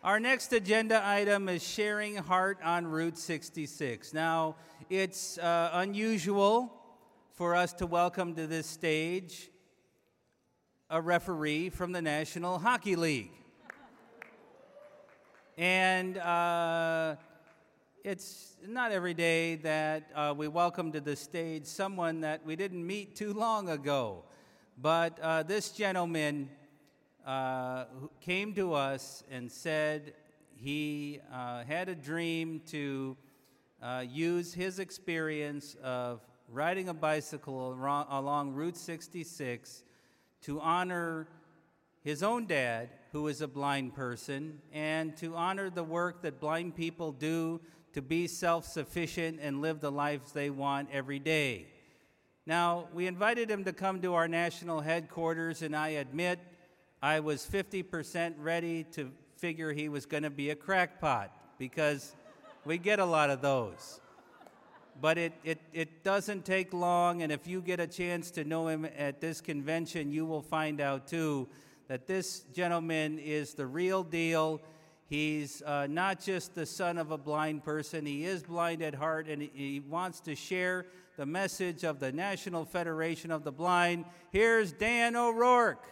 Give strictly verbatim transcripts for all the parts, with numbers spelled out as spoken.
Our next agenda item is Sharing Heart on Route sixty-six. Now, it's uh, unusual for us to welcome to this stage a referee from the National Hockey League. And uh, it's not every day that uh, we welcome to the stage someone that we didn't meet too long ago. But uh, this gentleman uh, who came to us and said he uh, had a dream to uh, use his experience of riding a bicycle along, along Route sixty-six to honor his own dad, who is a blind person, and to honor the work that blind people do to be self-sufficient and live the lives they want every day. Now, we invited him to come to our national headquarters, and I admit I was fifty percent ready to figure he was going to be a crackpot, because we get a lot of those. But it, it, it doesn't take long, and if you get a chance to know him at this convention, you will find out, too, that this gentleman is the real deal. He's uh, not just the son of a blind person. He is blind at heart, and he, he wants to share the message of the National Federation of the Blind. Here's Dan O'Rourke.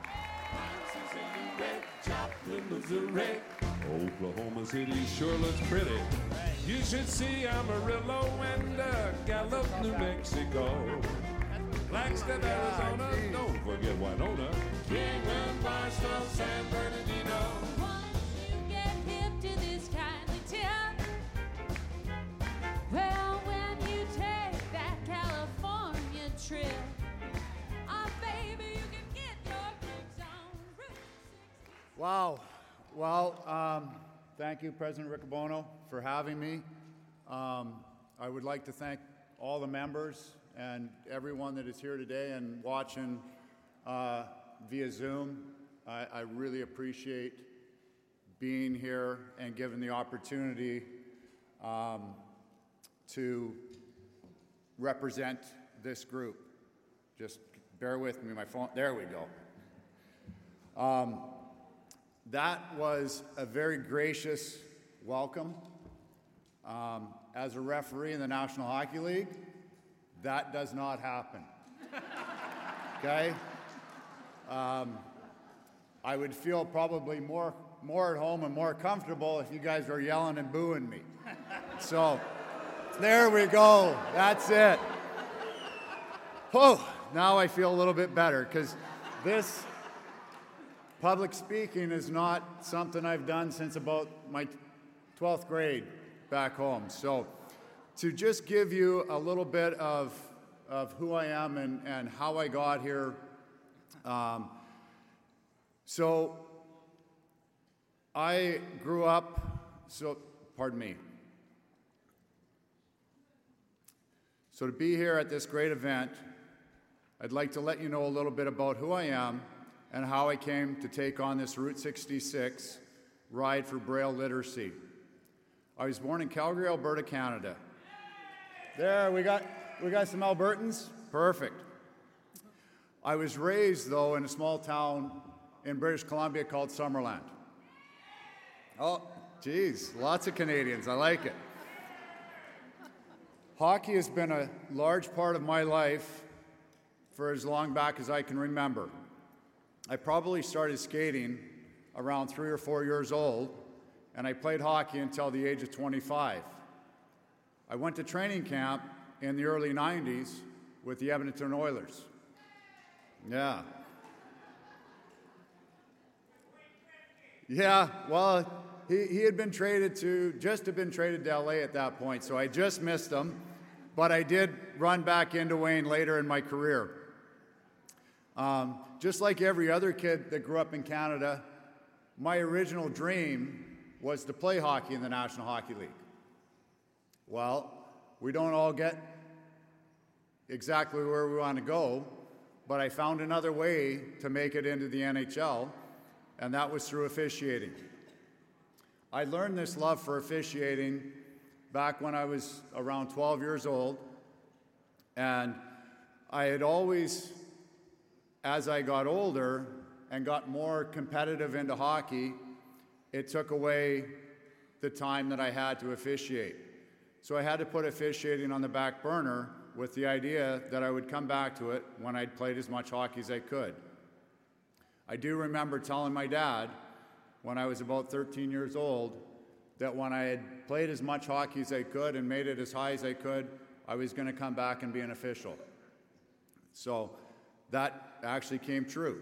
Oklahoma City sure looks pretty. You should see Amarillo and uh, Gallup, New Mexico. Flagstaff, Arizona, don't forget Winona. Kingman, Barstow, San Bernardino. Once you get hip to this kindly tip, well, when you take that California trip, oh, baby, you can get your kicks on Route sixty-six. Wow. Well, um, thank you, President Riccobono, for having me. Um, I would like to thank all the members and everyone that is here today and watching uh, via Zoom. I, I really appreciate being here and given the opportunity um, to represent this group. Just bear with me, my phone, there we go. Um, That was a very gracious welcome. Um, as a referee in the National Hockey League, that does not happen. Okay? Um, I would feel probably more, more at home and more comfortable if you guys were yelling and booing me. So, there we go. That's it. Oh, now I feel a little bit better, because this public speaking is not something I've done since about my twelfth grade back home. So to just give you a little bit of, of who I am and, and how I got here. Um, so I grew up, so pardon me. So to be here at this great event, I'd like to let you know a little bit about who I am and how I came to take on this Route sixty-six ride for Braille literacy. I was born in Calgary, Alberta, Canada. There, we got, we got some Albertans? Perfect. I was raised, though, in a small town in British Columbia called Summerland. Oh, geez, lots of Canadians, I like it. Hockey has been a large part of my life for as long back as I can remember. I probably started skating around three or four years old, and I played hockey until the age of twenty-five. I went to training camp in the early nineties with the Edmonton Oilers. Yeah. Yeah, well, he, he had been traded to, just had been traded to L A at that point, so I just missed him, but I did run back into Wayne later in my career. Um, just like every other kid that grew up in Canada, my original dream was to play hockey in the National Hockey League. Well, we don't all get exactly where we want to go, but I found another way to make it into the N H L, and that was through officiating. I learned this love for officiating back when I was around twelve years old, and I had always, as I got older and got more competitive into hockey, it took away the time that I had to officiate. So I had to put officiating on the back burner with the idea that I would come back to it when I'd played as much hockey as I could. I do remember telling my dad when I was about thirteen years old that when I had played as much hockey as I could and made it as high as I could, I was going to come back and be an official. So that actually came true.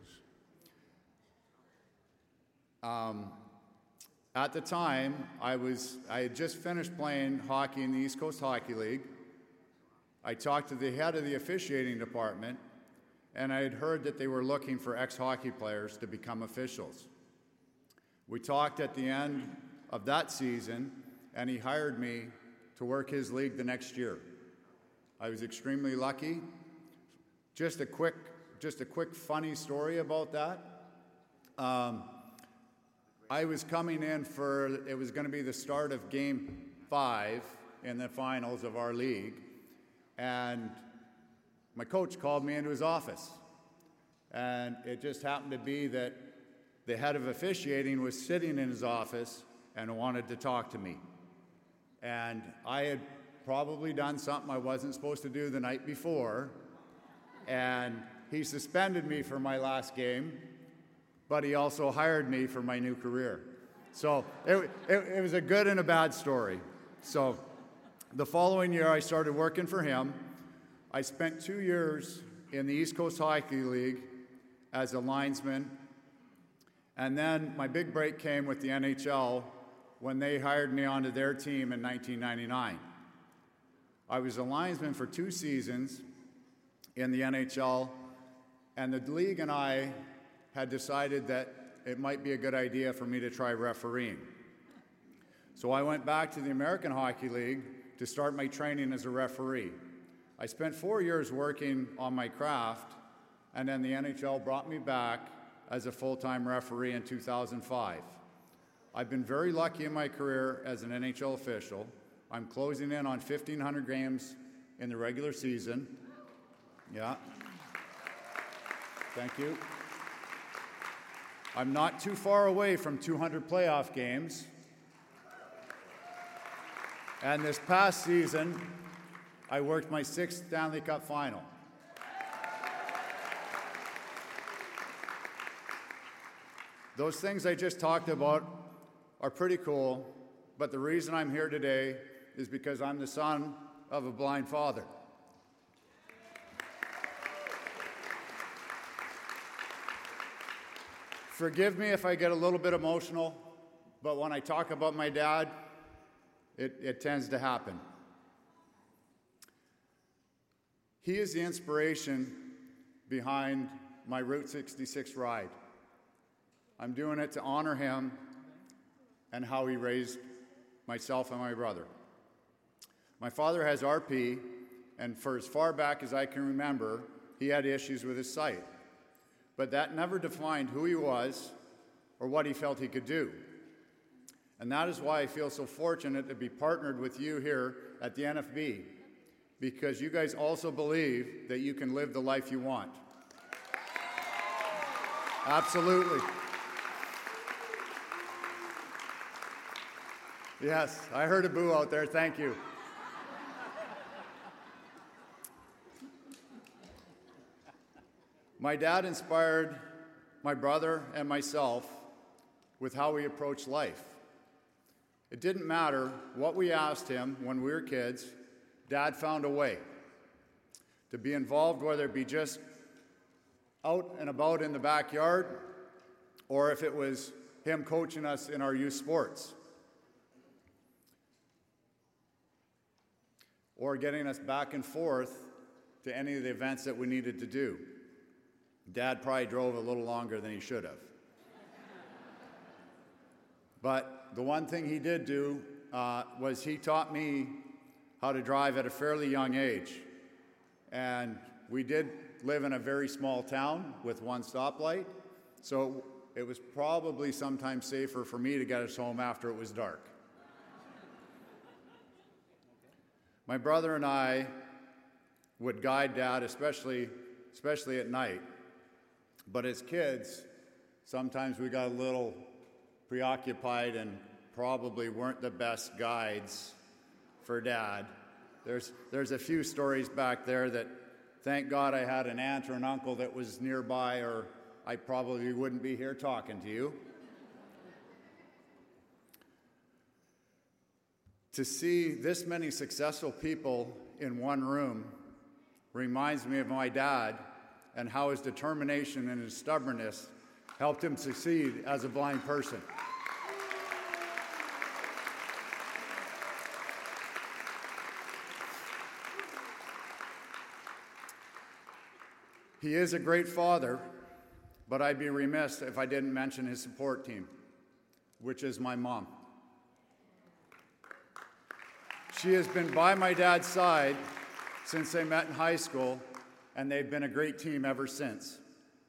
Um, at the time, I was I had just finished playing hockey in the East Coast Hockey League. I talked to the head of the officiating department, and I had heard that they were looking for ex-hockey players to become officials. We talked at the end of that season, and he hired me to work his league the next year. I was extremely lucky. Just a quick, just a quick funny story about that. Um, I was coming in for, it was going to be the start of game five in the finals of our league, and my coach called me into his office. And it just happened to be that the head of officiating was sitting in his office and wanted to talk to me. And I had probably done something I wasn't supposed to do the night before, and he suspended me for my last game, but he also hired me for my new career. So it, it, it was a good and a bad story. So the following year, I started working for him. I spent two years in the East Coast Hockey League as a linesman, and then my big break came with the N H L when they hired me onto their team in nineteen ninety-nine. I was a linesman for two seasons in the N H L, and the league and I had decided that it might be a good idea for me to try refereeing. So I went back to the American Hockey League to start my training as a referee. I spent four years working on my craft, and then the N H L brought me back as a full-time referee in two thousand five. I've been very lucky in my career as an N H L official. I'm closing in on fifteen hundred games in the regular season. Yeah. Thank you. I'm not too far away from two hundred playoff games. And this past season, I worked my sixth Stanley Cup final. Those things I just talked about are pretty cool, but the reason I'm here today is because I'm the son of a blind father. Forgive me if I get a little bit emotional, but when I talk about my dad, it, it tends to happen. He is the inspiration behind my Route sixty-six ride. I'm doing it to honor him and how he raised myself and my brother. My father has R P, and for as far back as I can remember, he had issues with his sight. But that never defined who he was or what he felt he could do. And that is why I feel so fortunate to be partnered with you here at the N F B, because you guys also believe that you can live the life you want. Absolutely. Yes, I heard a boo out there. Thank you. My dad inspired my brother and myself with how we approach life. It didn't matter what we asked him when we were kids, Dad found a way to be involved, whether it be just out and about in the backyard or if it was him coaching us in our youth sports or getting us back and forth to any of the events that we needed to do. Dad probably drove a little longer than he should have. But the one thing he did do uh, was he taught me how to drive at a fairly young age. And we did live in a very small town with one stoplight, so it was probably sometimes safer for me to get us home after it was dark. My brother and I would guide Dad, especially, especially at night. But as kids, sometimes we got a little preoccupied and probably weren't the best guides for Dad. There's, there's a few stories back there that, thank God I had an aunt or an uncle that was nearby, or I probably wouldn't be here talking to you. To see this many successful people in one room reminds me of my dad and how his determination and his stubbornness helped him succeed as a blind person. He is a great father, but I'd be remiss if I didn't mention his support team, which is my mom. She has been by my dad's side since they met in high school, and they've been a great team ever since.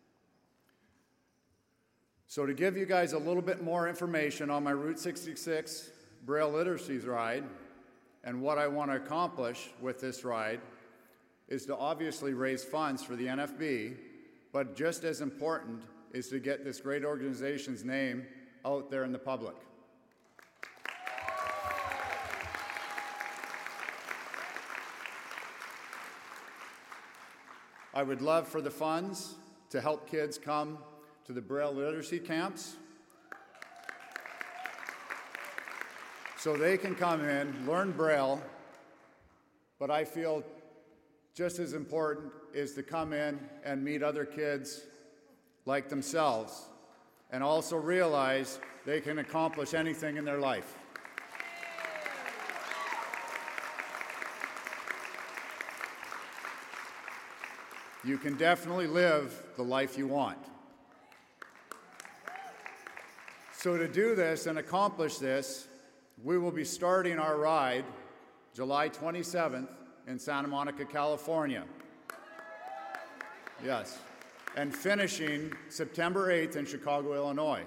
So to give you guys a little bit more information on my Route sixty-six Braille Literacy Ride and what I want to accomplish with this ride is to obviously raise funds for the N F B, but just as important is to get this great organization's name out there in the public. I would love for the funds to help kids come to the Braille literacy camps so they can come in, learn Braille, but I feel just as important is to come in and meet other kids like themselves and also realize they can accomplish anything in their life. You can definitely live the life you want. So to do this and accomplish this, we will be starting our ride July twenty-seventh in Santa Monica, California. Yes. And finishing September eighth in Chicago, Illinois.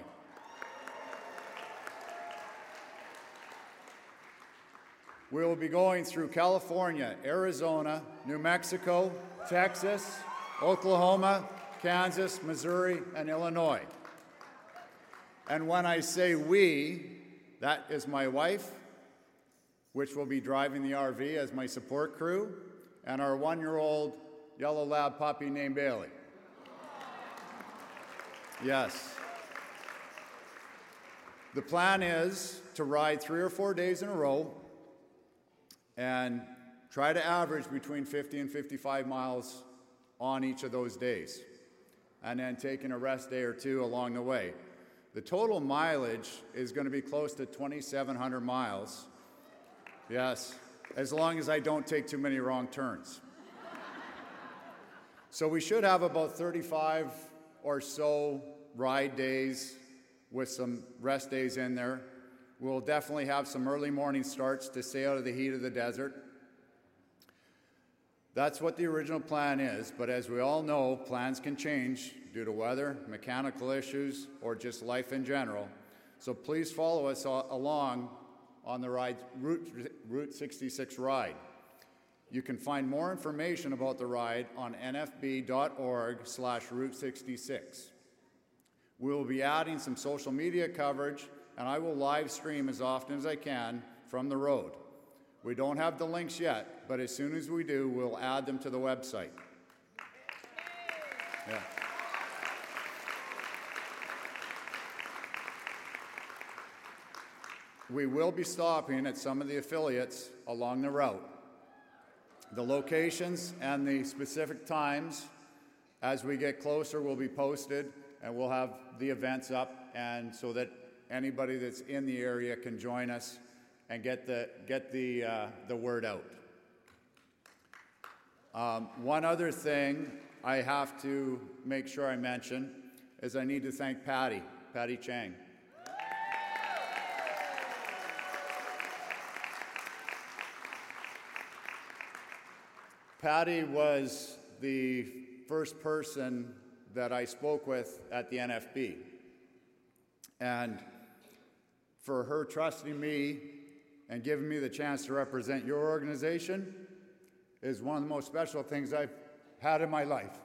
We will be going through California, Arizona, New Mexico, Texas, Oklahoma, Kansas, Missouri, and Illinois. And when I say we, that is my wife, which will be driving the R V as my support crew, and our one-year-old yellow lab puppy named Bailey. Yes. The plan is to ride three or four days in a row and try to average between fifty and fifty-five miles on each of those days, and then taking a rest day or two along the way. The total mileage is going to be close to twenty-seven hundred miles. Yes, as long as I don't take too many wrong turns. So we should have about thirty-five or so ride days with some rest days in there. We'll definitely have some early morning starts to stay out of the heat of the desert. That's what the original plan is, but as we all know, plans can change due to weather, mechanical issues, or just life in general. So please follow us along on the ride, Route, Route sixty-six ride. You can find more information about the ride on n f b dot org slash route sixty-six. We will be adding some social media coverage, and I will live stream as often as I can from the road. We don't have the links yet, but as soon as we do, we'll add them to the website. Yeah. We will be stopping at some of the affiliates along the route. The locations and the specific times, as we get closer, will be posted, and we'll have the events up, and so that anybody that's in the area can join us and get the, get the, uh, the word out. Um, one other thing I have to make sure I mention is I need to thank Patty, Patty Chang. Patty was the first person that I spoke with at the N F B. And for her trusting me and giving me the chance to represent your organization is one of the most special things I've had in my life.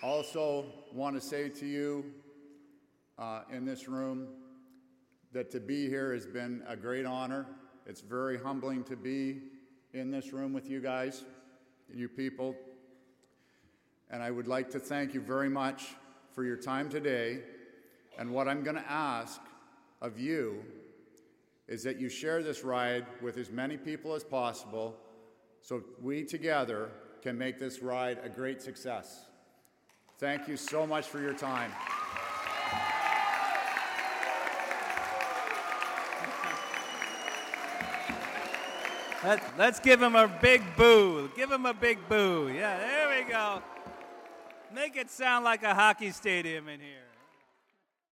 Also want to say to you uh, in this room that to be here has been a great honor. It's very humbling to be in this room with you guys, you people. And I would like to thank you very much for your time today. And what I'm going to ask of you is that you share this ride with as many people as possible so we together can make this ride a great success. Thank you so much for your time. Let, let's give him a big boo. Give him a big boo. Yeah, there we go. Make it sound like a hockey stadium in here.